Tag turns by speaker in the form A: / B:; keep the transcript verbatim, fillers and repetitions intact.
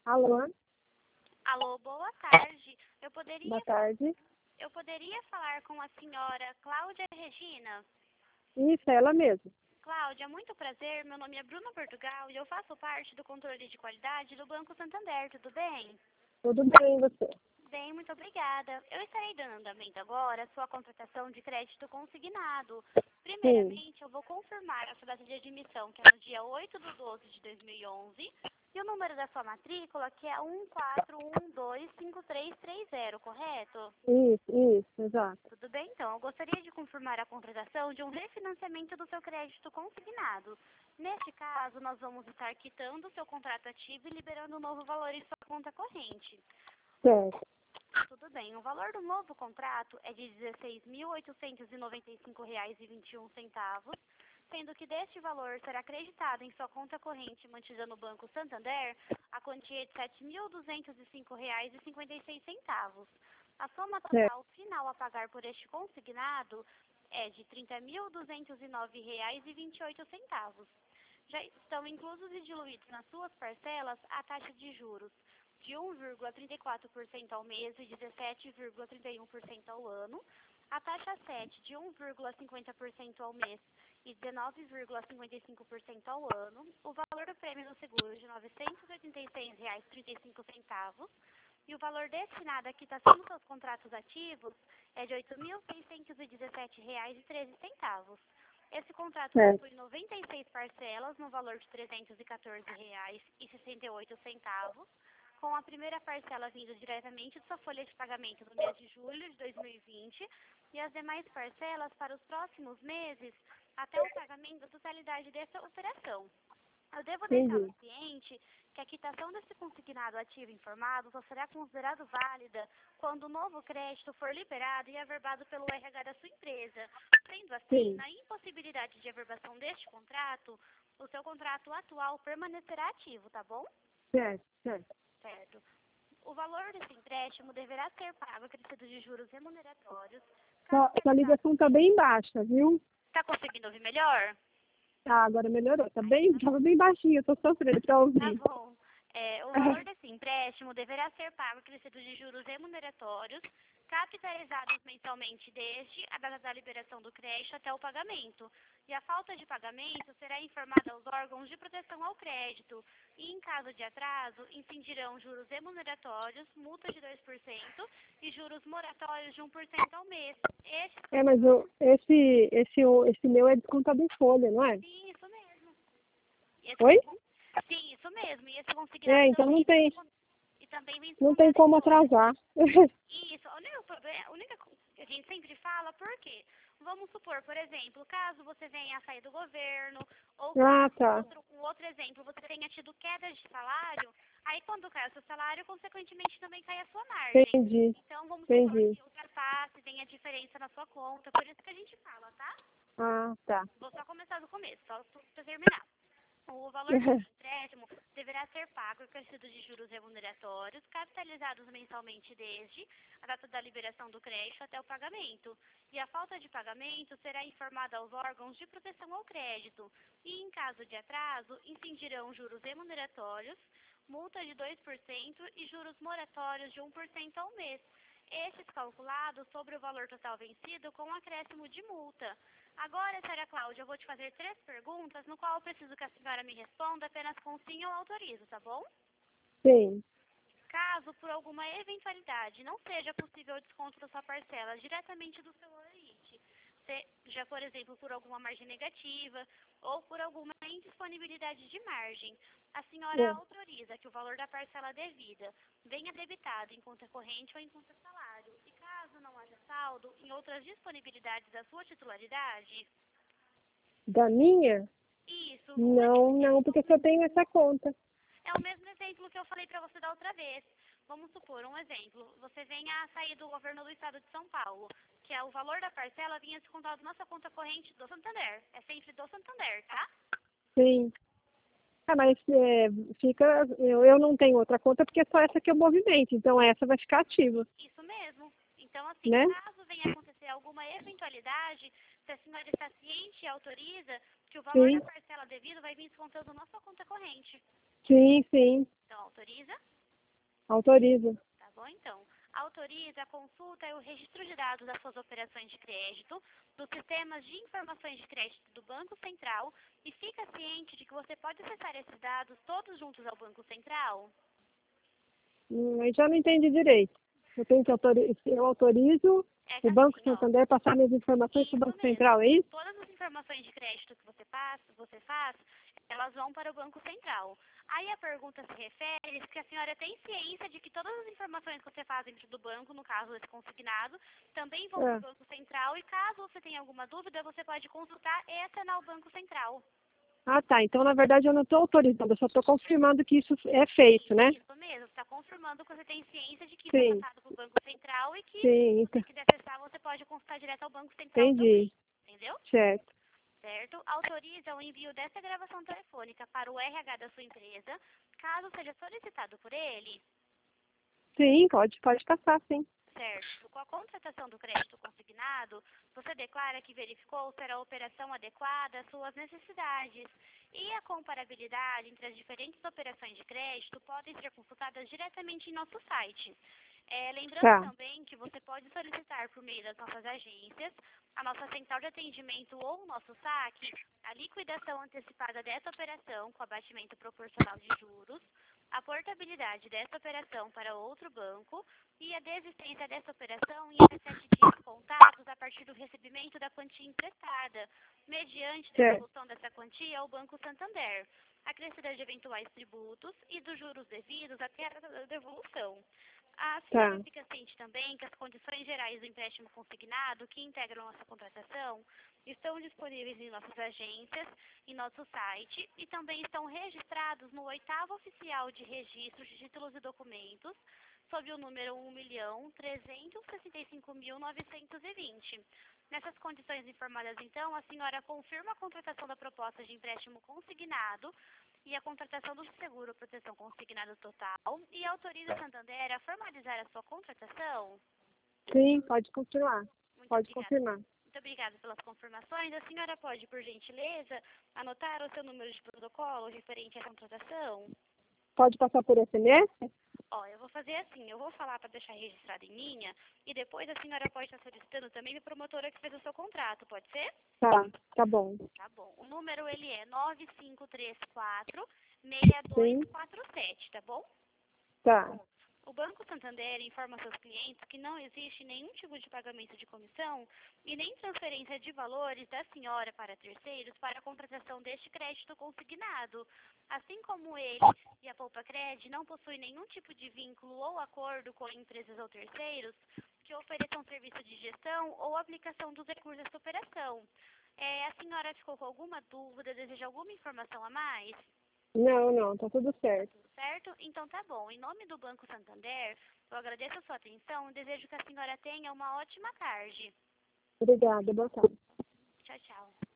A: Alô,
B: Alô, boa tarde. Eu poderia,
A: boa tarde.
B: eu poderia falar com a senhora Cláudia Regina?
A: Isso, é ela mesmo.
B: Cláudia, muito prazer. Meu nome é Bruna Portugal e eu faço parte do controle de qualidade do Banco Santander. Tudo bem?
A: Tudo bem, e você?
B: Bem, muito obrigada. Eu estarei dando andamento agora à sua contratação de crédito consignado.
A: Sim,
B: Primeiramente, eu vou confirmar a sua data de admissão, que é no dia oito de doze de dois mil e onze, e o número da sua matrícula, que é um quatro um dois cinco três três zero, correto?
A: isso, isso, exato.
B: Tudo bem, então. Eu gostaria de confirmar a contratação de um refinanciamento do seu crédito consignado. Neste caso, nós vamos estar quitando o seu contrato ativo e liberando um novo valor em sua conta corrente.
A: Certo,
B: Tudo bem. O valor do novo contrato é de dezesseis mil oitocentos e noventa e cinco reais e vinte e um centavos, sendo que deste valor será acreditado em sua conta corrente mantida no Banco Santander a quantia de sete mil duzentos e cinco reais e cinquenta e seis centavos. A soma
A: certo.
B: total final a pagar por este consignado é de trinta mil duzentos e nove reais e vinte e oito centavos. Já estão inclusos e diluídos nas suas parcelas a taxa de juros de um vírgula trinta e quatro por cento ao mês e dezessete vírgula trinta e um por cento ao ano, a taxa sete de um vírgula cinquenta por cento ao mês e dezenove vírgula cinquenta e cinco por cento ao ano, o valor do prêmio do seguro de novecentos e oitenta e seis reais e trinta e cinco centavos e o valor destinado à quitação dos seus contratos ativos é de oito mil seiscentos e dezessete reais e treze centavos. Esse contrato
A: certo.
B: possui noventa e seis parcelas no valor de trezentos e quatorze reais e sessenta e oito centavos, com a primeira parcela vindo diretamente de sua folha de pagamento no mês de julho de dois mil e vinte e as demais parcelas para os próximos meses até o pagamento da totalidade dessa operação. Eu devo deixar
A: Entendi.
B: ao cliente que a quitação desse consignado ativo informado só será considerado válida quando o novo crédito for liberado e averbado pelo R H da sua empresa. Sendo assim,
A: Sim,
B: na impossibilidade de averbação deste contrato, o seu contrato atual permanecerá ativo, tá bom?
A: certo, certo.
B: Certo. O valor desse empréstimo deverá ser pago acrescido de juros remuneratórios.
A: Sua, sua ligação tá bem baixa, viu?
B: Está conseguindo ouvir melhor?
A: Ah, agora melhorou. Tá
B: Ah,
A: bem,
B: então
A: tava bem baixinho, eu tô sofrendo pra
B: tá
A: ouvir.
B: bom. É, o valor desse empréstimo deverá ser pago acrescido de juros remuneratórios, capitalizados mensalmente desde a data da liberação do crédito até o pagamento. E a falta de pagamento será informada aos órgãos de proteção ao crédito. E, em caso de atraso, incidirão juros remuneratórios, multa de dois por cento e juros moratórios de um por cento ao mês. Estes
A: É, mas o, esse, esse, o- esse meu é descontado em folha, não é?
B: Sim, isso mesmo. E esse
A: Oi?
B: consi- Sim, isso mesmo. E esse consignado
A: É, então não
B: também vem,
A: tem,
B: descon- e também vem
A: não tem
B: descontado em
A: como
B: folha.
A: atrasar.
B: Isso, o único problema, a única coisa que a gente sempre fala, por quê? Vamos supor, por exemplo, caso você venha a sair do governo, ou
A: Ah,
B: caso,
A: tá.
B: outro, um outro exemplo, você tenha tido queda de salário, aí quando cai o seu salário, consequentemente também cai a sua margem.
A: Entendi,
B: Então, vamos supor
A: entendi.
B: que ultrapasse, tenha diferença na sua conta, por isso que a gente fala, tá?
A: Ah, tá.
B: Vou só começar do começo, só para terminar. O valor desse empréstimo deverá ser pago acrescido de juros remuneratórios, capitalizados mensalmente desde a data da liberação do crédito até o pagamento. E a falta de pagamento será informada aos órgãos de proteção ao crédito. E, em caso de atraso, incidirão juros remuneratórios, multa de dois por cento e juros moratórios de um por cento ao mês. Estes calculados sobre o valor total vencido com acréscimo de multa. Agora, senhora Cláudia, eu vou te fazer três perguntas, no qual eu preciso que a senhora me responda apenas com sim ou autorizo, tá bom?
A: Sim,
B: Caso, por alguma eventualidade, não seja possível o desconto da sua parcela diretamente do seu limite, seja, por exemplo, por alguma margem negativa ou por alguma indisponibilidade de margem, a senhora
A: é.
B: autoriza que o valor da parcela devida venha debitado em conta corrente ou em conta salário. E caso não haja saldo, em outras disponibilidades da sua titularidade,
A: Da minha?
B: isso, um
A: Não, não, porque só tenho essa conta.
B: é o mesmo exemplo que eu falei para você da outra vez. Vamos supor, um exemplo. Você venha a sair do governo do estado de São Paulo, que é o valor da parcela vinha descontado na sua conta corrente do Santander. É sempre do Santander, tá?
A: Sim. Ah, mas é, fica. Eu, eu não tenho outra conta porque é só essa que eu movimento. Então essa vai ficar ativa,
B: Isso mesmo. Então, assim,
A: né?
B: caso venha acontecer alguma eventualidade, se a senhora está ciente e autoriza, que o valor da
A: Sim,
B: parcela devida vai vir descontando na sua conta corrente.
A: sim, sim.
B: Então, autoriza?
A: Autorizo.
B: Tá bom, então. Autoriza a consulta e o registro de dados das suas operações de crédito, dos sistemas de informações de crédito do Banco Central e fica ciente de que você pode acessar esses dados todos juntos ao Banco Central?
A: Hum, aí já não entendi direito. Eu tenho que autorizo, eu autorizo
B: É
A: o Banco
B: assim, ó.
A: Santander a passar minhas informações para o
B: Isso
A: Banco
B: mesmo.
A: Central, é isso?
B: Todas as informações de crédito que você, passa, você faz, elas vão para o Banco Central. Aí a pergunta se refere se a senhora tem ciência de que todas as informações que você faz dentro do banco, no caso desse consignado, também vão
A: É.
B: para o Banco Central e caso você tenha alguma dúvida, você pode consultar e acionar o Banco Central.
A: Ah, tá. Então, na verdade, eu não estou autorizando, eu só estou confirmando que isso é feito, né?
B: Isso mesmo, está confirmando que você tem ciência de que isso
A: Sim.
B: é passado para o Banco Central e que
A: Sim,
B: se
A: então,
B: você quiser acessar, você pode consultar direto ao Banco Central
A: entendi.
B: também. Entendeu?
A: Certo.
B: Certo? Autoriza o envio dessa gravação telefônica para o R H da sua empresa, caso seja solicitado por ele.
A: Sim, pode, pode passar, sim.
B: Certo. Com a contratação do crédito consignado, você declara que verificou ser a operação adequada às suas necessidades. E a comparabilidade entre as diferentes operações de crédito podem ser consultadas diretamente em nosso site. É, lembrando
A: Tá.
B: também que você pode solicitar por meio das nossas agências, a nossa central de atendimento ou o nosso saque, a liquidação antecipada dessa operação com abatimento proporcional de juros, a portabilidade dessa operação para outro banco e a desistência dessa operação em até sete dias contados a partir do recebimento da quantia emprestada, mediante a devolução dessa quantia ao Banco Santander, acrescida de eventuais tributos e dos juros devidos até a devolução. A senhora
A: Tá.
B: fica ciente também que as condições gerais do empréstimo consignado que integram nossa contratação estão disponíveis em nossas agências, em nosso site e também estão registrados no oitavo oficial de registro de títulos e documentos, sob o número um milhão trezentos e sessenta e cinco mil novecentos e vinte. Nessas condições informadas, então, a senhora confirma a contratação da proposta de empréstimo consignado e a contratação do seguro proteção consignado total e autoriza a Santander a formalizar a sua contratação?
A: Sim, pode confirmar.
B: Muito
A: Pode
B: obrigada.
A: confirmar.
B: Muito obrigada pelas confirmações. A senhora pode, por gentileza, anotar o seu número de protocolo referente à contratação?
A: Pode passar por S M S?
B: Ó, eu vou fazer assim, eu vou falar para deixar registrado em linha e depois a senhora pode estar solicitando também a promotora que fez o seu contrato, pode ser?
A: Tá, tá bom.
B: Tá bom. O número ele é nove cinco três quatro, seis dois quatro sete, tá bom?
A: Tá.
B: O Banco Santander informa seus clientes que não existe nenhum tipo de pagamento de comissão e nem transferência de valores da senhora para terceiros para a contratação deste crédito consignado. Assim como ele e a Poupa-Cred não possuem nenhum tipo de vínculo ou acordo com empresas ou terceiros que ofereçam serviço de gestão ou aplicação dos recursos dessa operação. É, a senhora ficou com alguma dúvida, deseja alguma informação a mais?
A: Não, não, tá tudo certo.
B: Tudo certo? Então tá bom. Em nome do Banco Santander, eu agradeço a sua atenção e desejo que a senhora tenha uma ótima tarde.
A: Obrigada, boa tarde.
B: Tchau, tchau.